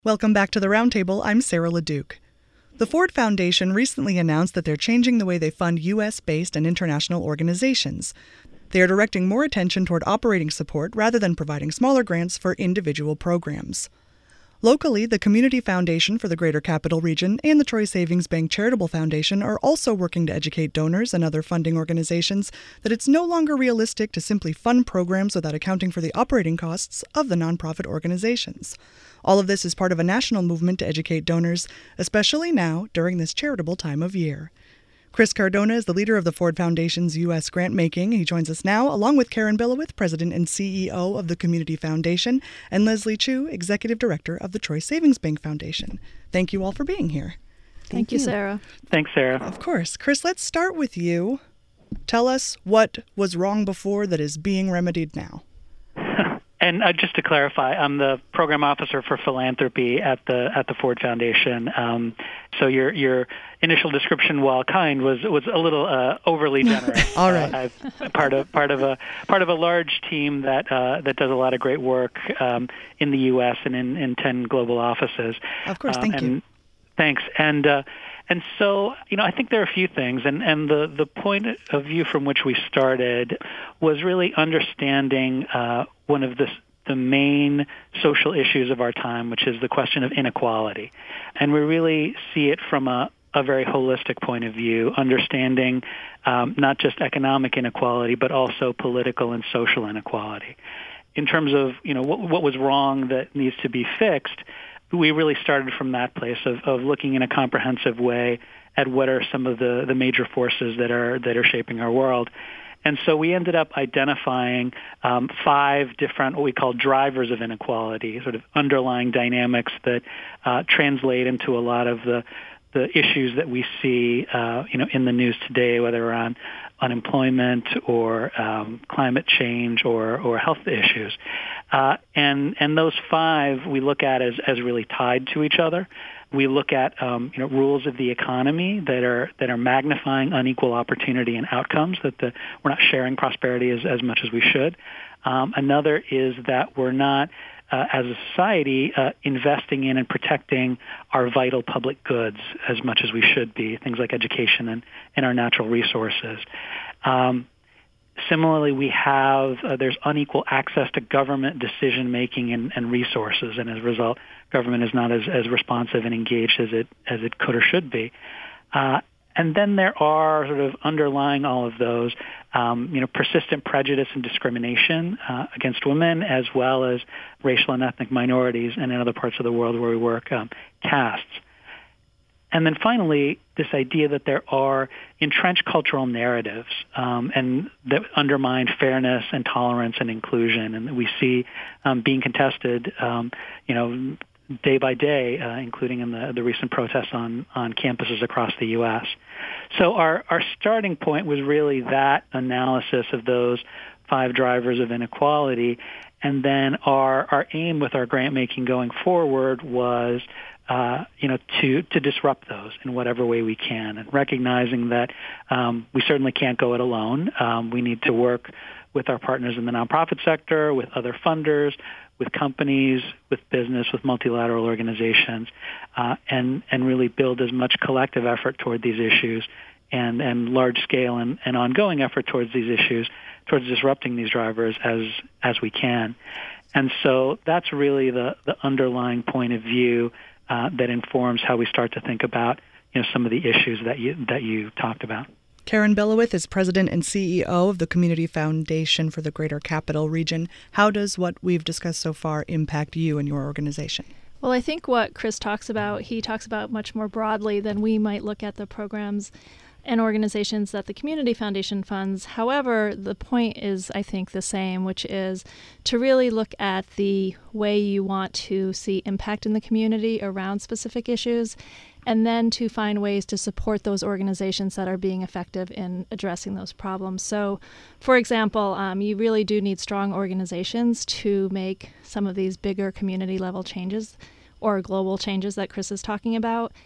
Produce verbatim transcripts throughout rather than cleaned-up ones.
Welcome back to the Roundtable. I'm Sarah LeDuc. The Ford Foundation recently announced that they're changing the way they fund U S-based and international organizations. They are directing more attention toward operating support rather than providing smaller grants for individual programs. Locally, the Community Foundation for the Greater Capital Region and the Troy Savings Bank Charitable Foundation are also working to educate donors and other funding organizations that it's no longer realistic to simply fund programs without accounting for the operating costs of the nonprofit organizations. All of this is part of a national movement to educate donors, especially now during this charitable time of year. Chris Cardona is the leader of the Ford Foundation's U S grant making. He joins us now, along with Karen Billowith, President and C E O of the Community Foundation, and Leslie Chu, Executive Director of the Troy Savings Bank Foundation. Thank you all for being here. Thank, Thank you, you, Sarah. Thanks, Sarah. Of course. Chris, let's start with you. Tell us what was wrong before that is being remedied now. And uh, just to clarify, I'm the program officer for philanthropy at the at the Ford Foundation. Um, so your your initial description, while kind, was was a little uh, overly generous. All right, uh, I'm part of part of a part of a large team that uh, that does a lot of great work um, in the U S and in, in ten global offices. Of course, thank um, you. And thanks. And uh, and so you know, I think there are a few things, and and the the point of view from which we started was really understanding Uh, one of the, the main social issues of our time, which is the question of inequality. And we really see it from a, a very holistic point of view, understanding um, not just economic inequality, but also political and social inequality. In terms of, you know, what, what was wrong that needs to be fixed, we really started from that place of, of looking in a comprehensive way at what are some of the, the major forces that are that are shaping our world. And so we ended up identifying um, five different, what we call drivers of inequality, sort of underlying dynamics that uh, translate into a lot of the the issues that we see, uh, you know, in the news today, whether around unemployment or um, climate change or, or health issues. Uh, and and those five we look at as, as really tied to each other. We look at um, you know, rules of the economy that are that are magnifying unequal opportunity and outcomes, that the, we're not sharing prosperity as, as much as we should. Um, another is that we're not, uh, as a society, uh, investing in and protecting our vital public goods as much as we should be, things like education and, and our natural resources. Um, Similarly, we have, uh, there's unequal access to government decision-making and, and resources, and as a result, government is not as, as responsive and engaged as it as it could or should be. Uh, and then there are sort of underlying all of those, um, you know, persistent prejudice and discrimination uh, against women, as well as racial and ethnic minorities, and in other parts of the world where we work, um, castes. And then finally, this idea that there are entrenched cultural narratives um, and that undermine fairness and tolerance and inclusion, and that we see um, being contested, um, you know, day by day, uh, including in the, the recent protests on, on campuses across the U S. So our, our starting point was really that analysis of those five drivers of inequality, and then our, our aim with our grant making going forward was Uh, you know, to, to disrupt those in whatever way we can, and recognizing that um, we certainly can't go it alone. Um, we need to work with our partners in the nonprofit sector, with other funders, with companies, with business, with multilateral organizations, uh, and, and really build as much collective effort toward these issues and, and large-scale and, and ongoing effort towards these issues, towards disrupting these drivers as, as we can. And so that's really the, the underlying point of view Uh, that informs how we start to think about, you know, some of the issues that you that you talked about. Karen Billowith is President and C E O of the Community Foundation for the Greater Capital Region. How does what we've discussed so far impact you and your organization? Well, I think what Chris talks about, he talks about much more broadly than we might look at the programs and organizations that the Community Foundation funds. However, the point is, I think, the same, which is to really look at the way you want to see impact in the community around specific issues, and then to find ways to support those organizations that are being effective in addressing those problems. So, for example, um, you really do need strong organizations to make some of these bigger community-level changes or global changes that Chris is talking about.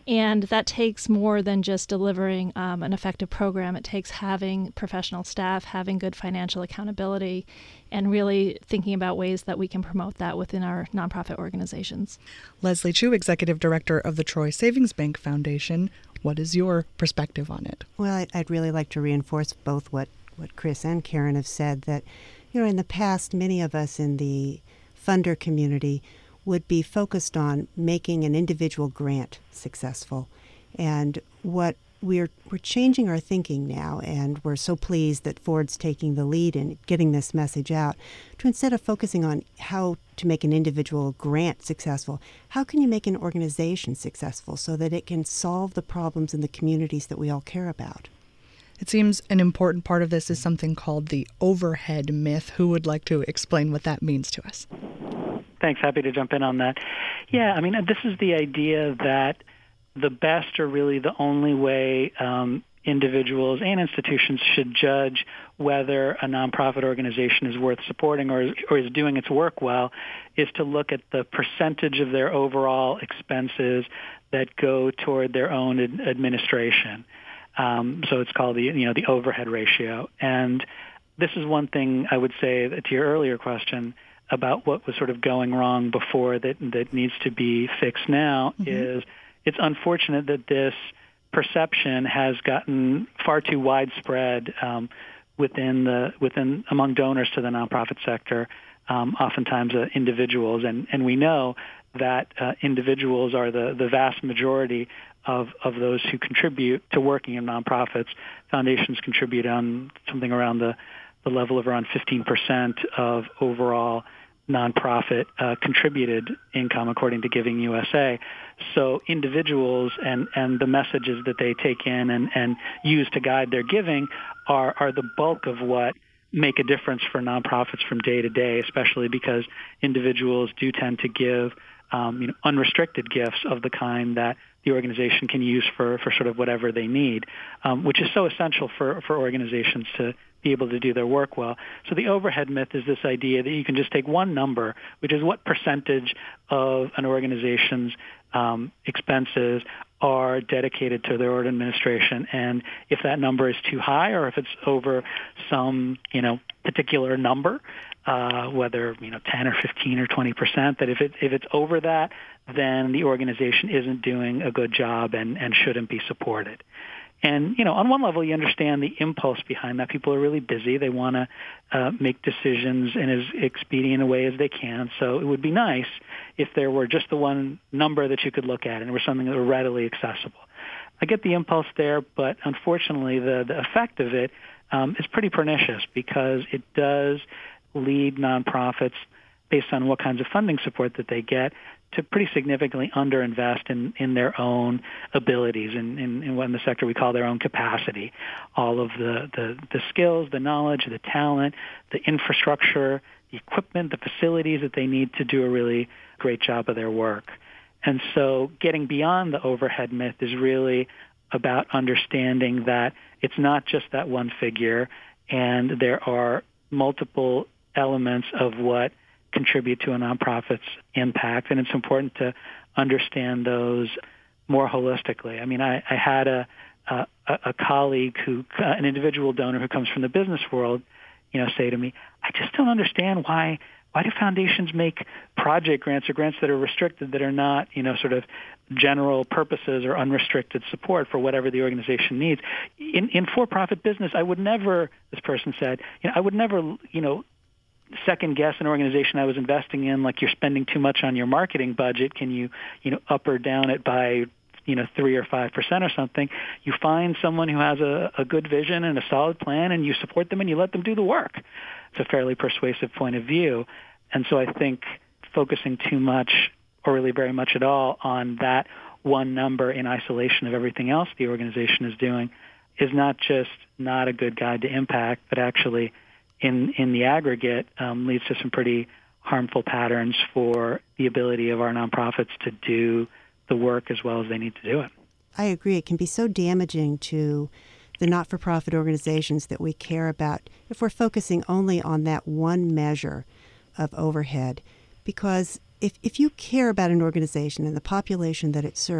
And that takes more than just delivering um, an effective program. It takes having professional staff, having good financial accountability, and really thinking about ways that we can promote that within our nonprofit organizations. Leslie Chu, Executive Director of the Troy Savings Bank Foundation. What is your perspective on it? Well, I'd, I'd really like to reinforce both what, what Chris and Karen have said, that, you know, in the past, many of us in the funder community would be focused on making an individual grant successful. And what we're we're changing our thinking now, and we're so pleased that Ford's taking the lead in getting this message out, to instead of focusing on how to make an individual grant successful, how can you make an organization successful so that it can solve the problems in the communities that we all care about? It seems an important part of this is something called the overhead myth. Who would like to explain what that means to us? Thanks. Happy to jump in on that. Yeah, I mean, this is the idea that the best or really the only way um, individuals and institutions should judge whether a nonprofit organization is worth supporting or, or is doing its work well is to look at the percentage of their overall expenses that go toward their own ad- administration. Um, so it's called the you know the overhead ratio. And this is one thing I would say that to your earlier question about what was sort of going wrong before that that needs to be fixed now mm-hmm. is it's unfortunate that this perception has gotten far too widespread um, within the within among donors to the nonprofit sector, um, oftentimes uh, individuals, and, and we know that uh, individuals are the, the vast majority of, of those who contribute to working in nonprofits. Foundations contribute on something around the, the level of around fifteen percent of overall nonprofit uh, contributed income, according to Giving U S A. So individuals and, and the messages that they take in and, and use to guide their giving are, are the bulk of what make a difference for nonprofits from day to day, especially because individuals do tend to give um, you know, unrestricted gifts of the kind that the organization can use for, for sort of whatever they need, um, which is so essential for, for organizations to be able to do their work well. So the overhead myth is this idea that you can just take one number, which is what percentage of an organization's um, expenses are dedicated to their own administration. And if that number is too high or if it's over some, you know, particular number, uh, whether, you know, ten or fifteen or twenty percent, that if it, if it's over that, then the organization isn't doing a good job and, and shouldn't be supported. And, you know, on one level, you understand the impulse behind that. People are really busy. They want to uh, make decisions in as expedient a way as they can. So it would be nice if there were just the one number that you could look at and it was something that were readily accessible. I get the impulse there, but unfortunately the, the effect of it um, is pretty pernicious because it does lead nonprofits, based on what kinds of funding support that they get, to pretty significantly underinvest in, in their own abilities, in, in, in what in the sector we call their own capacity. All of the, the, the skills, the knowledge, the talent, the infrastructure, the equipment, the facilities that they need to do a really great job of their work. And so getting beyond the overhead myth is really about understanding that it's not just that one figure, and there are multiple elements of what contribute to a nonprofit's impact, and it's important to understand those more holistically. I mean, I, I had a, a a colleague who, an individual donor who comes from the business world, you know, say to me, "I just don't understand why why do foundations make project grants or grants that are restricted that are not, you know, sort of general purposes or unrestricted support for whatever the organization needs. In in for-profit business, I would never," this person said, you know, "I would never, you know." second guess an organization I was investing in, like you're spending too much on your marketing budget. Can you, you know, up or down it by, you know, three or five percent or something? You find someone who has a, a good vision and a solid plan, and you support them and you let them do the work. It's a fairly persuasive point of view. And so I think focusing too much, or really very much at all, on that one number in isolation of everything else the organization is doing is not just not a good guide to impact, but actually in in the aggregate, um, leads to some pretty harmful patterns for the ability of our nonprofits to do the work as well as they need to do it. I agree. It can be so damaging to the not-for-profit organizations that we care about if we're focusing only on that one measure of overhead. Because if, if you care about an organization and the population that it serves,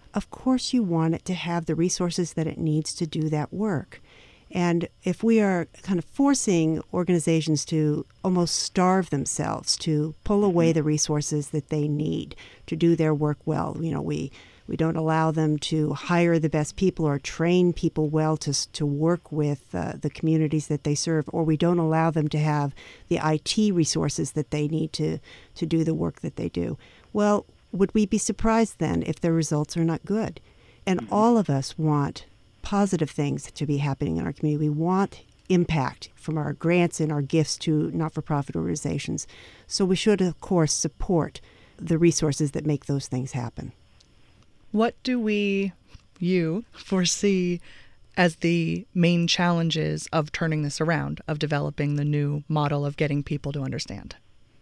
of course you want it to have the resources that it needs to do that work. And if we are kind of forcing organizations to almost starve themselves, to pull away the resources that they need to do their work well, you know, we, we don't allow them to hire the best people or train people well to, to work with uh, the communities that they serve, or we don't allow them to have the I T resources that they need to, to do the work that they do. Well, would we be surprised then if the results are not good? And all of us want positive things to be happening in our community. We want impact from our grants and our gifts to not-for-profit organizations. So we should, of course, support the resources that make those things happen. What do we, you, foresee as the main challenges of turning this around, of developing the new model of getting people to understand?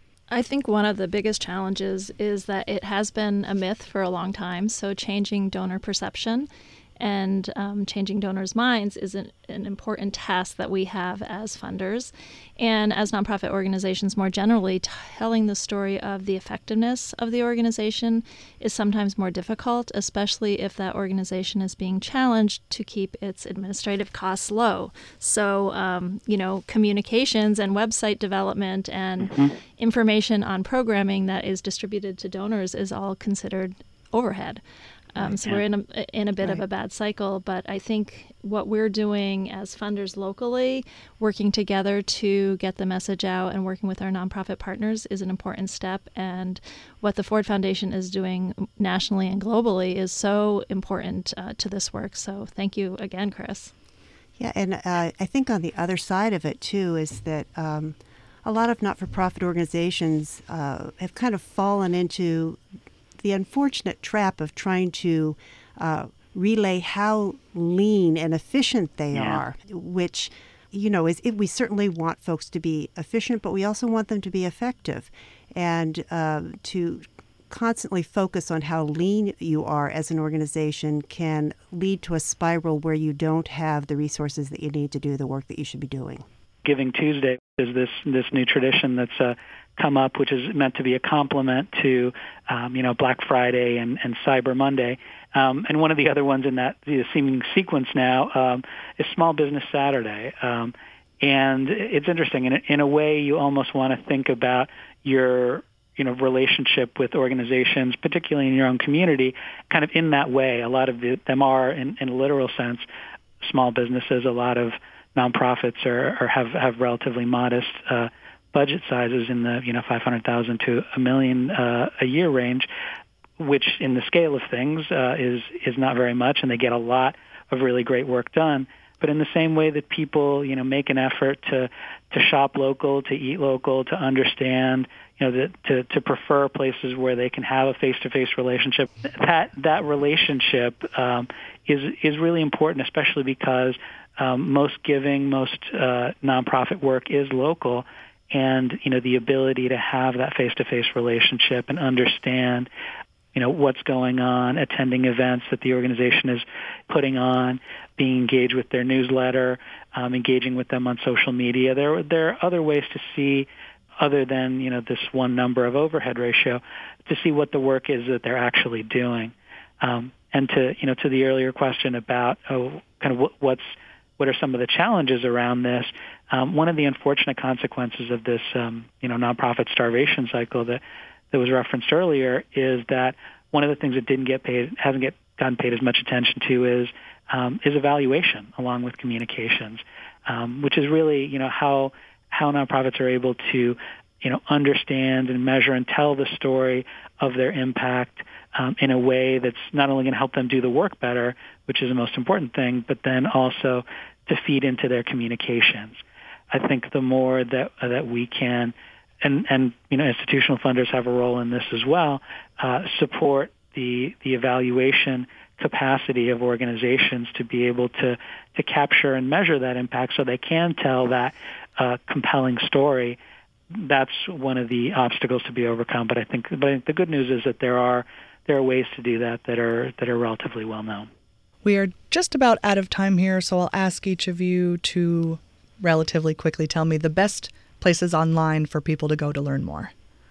I think one of the biggest challenges is that it has been a myth for a long time. So changing donor perception and um, changing donors' minds is an, an important task that we have as funders. And as nonprofit organizations more generally, telling the story of the effectiveness of the organization is sometimes more difficult, especially if that organization is being challenged to keep its administrative costs low. So, um, you know, communications and website development and mm-hmm. information on programming that is distributed to donors is all considered overhead. Um, so we're in a in a bit right. of a bad cycle, but I think what we're doing as funders locally, working together to get the message out and working with our nonprofit partners is an important step. And what the Ford Foundation is doing nationally and globally is so important uh, to this work. So thank you again, Chris. Yeah, and uh, I think on the other side of it, too, is that um, a lot of not-for-profit organizations uh, have kind of fallen into the unfortunate trap of trying to uh, relay how lean and efficient they yeah. are, which, you know, is it, we certainly want folks to be efficient, but we also want them to be effective. And uh, to constantly focus on how lean you are as an organization can lead to a spiral where you don't have the resources that you need to do the work that you should be doing. Giving Tuesday is this this new tradition that's uh, come up, which is meant to be a complement to, um, you know, Black Friday and, and Cyber Monday. Um, and one of the other ones in that the seeming sequence now um, is Small Business Saturday. Um, and it's interesting. In a, in a way, you almost want to think about your, you know, relationship with organizations, particularly in your own community, kind of in that way. A lot of the, them are, in, in a literal sense, small businesses. A lot of nonprofits are, are have, have relatively modest uh, budget sizes in the, you know, five hundred thousand to a million uh, a year range, which in the scale of things uh, is is not very much, and they get a lot of really great work done. But in the same way that people, you know, make an effort to to shop local, to eat local, to understand, you know, that to to prefer places where they can have a face-to-face relationship, that that relationship um, is is really important, especially because um, most giving, most uh, nonprofit work is local. And, you know, the ability to have that face-to-face relationship and understand, you know, what's going on, attending events that the organization is putting on, being engaged with their newsletter, um, engaging with them on social media. There, there are other ways to see, other than, you know, this one number of overhead ratio, to see what the work is that they're actually doing. Um, and to, you know, to the earlier question about, oh, kind of what, what's, what are some of the challenges around this? Um, one of the unfortunate consequences of this, um, you know, nonprofit starvation cycle that, that was referenced earlier is that one of the things that didn't get paid, hasn't get gotten paid as much attention to is um, is evaluation along with communications, um, which is really, you know, how how nonprofits are able to, you know, understand and measure and tell the story of their impact um, in a way that's not only going to help them do the work better, which is the most important thing, but then also to feed into their communications. I think the more that uh, that we can, and, and you know, institutional funders have a role in this as well, uh, support the the evaluation capacity of organizations to be able to, to capture and measure that impact so they can tell that uh, compelling story. That's one of the obstacles to be overcome. But I think, but I think the good news is that there are there are ways to do that that are that are relatively well known. We are just about out of time here, so I'll ask each of you to relatively quickly tell me the best places online for people to go to learn more.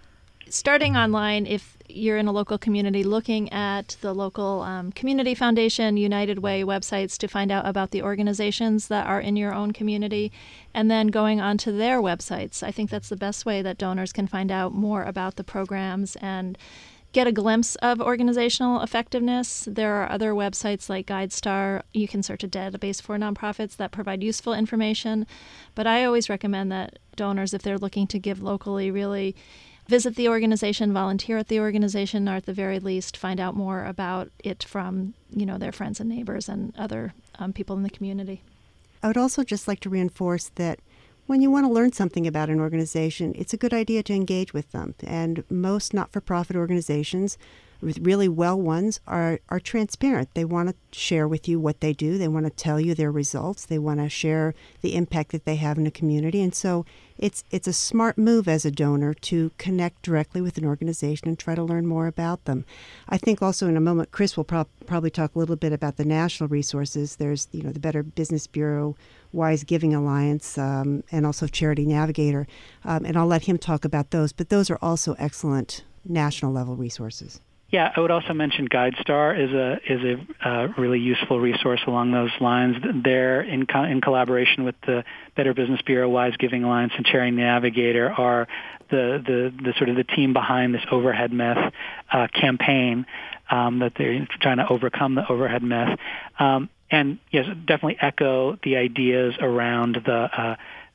starting online, if you're in a local community, looking at the local um, community foundation, United Way websites to find out about the organizations that are in your own community, and then going onto their websites. I think that's the best way that donors can find out more about the programs and get a glimpse of organizational effectiveness. There are other websites like GuideStar. You can search a database for nonprofits that provide useful information. But I always recommend that donors, if they're looking to give locally, really visit the organization, volunteer at the organization, or at the very least find out more about it from, you know, their friends and neighbors and other um, people in the community. I would also just like to reinforce that when you want to learn something about an organization, it's a good idea to engage with them. And most not-for-profit organizations, really well ones, are, are transparent. They want to share with you what they do. They want to tell you their results. They want to share the impact that they have in a community. And so it's it's a smart move as a donor to connect directly with an organization and try to learn more about them. I think also in a moment, Chris will prob- probably talk a little bit about the national resources. There's, you know, the Better Business Bureau, Wise Giving Alliance, um, and also Charity Navigator. Um, and I'll let him talk about those. But those are also excellent national level resources. Yeah, I would also mention GuideStar is a is a uh, really useful resource along those lines. They're in co- in collaboration with the Better Business Bureau, Wise Giving Alliance, and Charity Navigator are the, the, the sort of the team behind this overhead myth uh, campaign um, that they're trying to overcome the overhead myth. Um, and yes, definitely echo the ideas around the uh,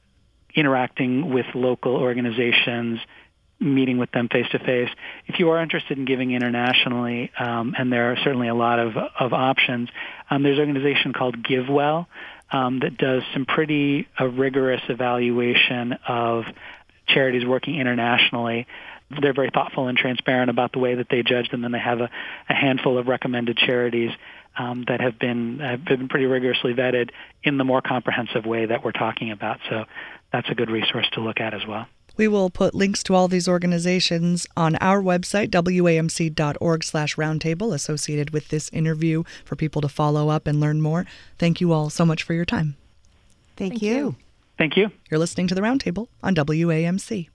interacting with local organizations, meeting with them face-to-face. If you are interested in giving internationally, um, and there are certainly a lot of, of options, um, there's an organization called GiveWell um, that does some pretty uh, rigorous evaluation of charities working internationally. They're very thoughtful and transparent about the way that they judge them, and they have a, a handful of recommended charities um, that have been, have been pretty rigorously vetted in the more comprehensive way that we're talking about. So that's a good resource to look at as well. We will put links to all these organizations on our website, W A M C dot org slash roundtable, associated with this interview for people to follow up and learn more. Thank you all so much for your time. Thank, Thank you. you. Thank you. You're listening to The Roundtable on W A M C.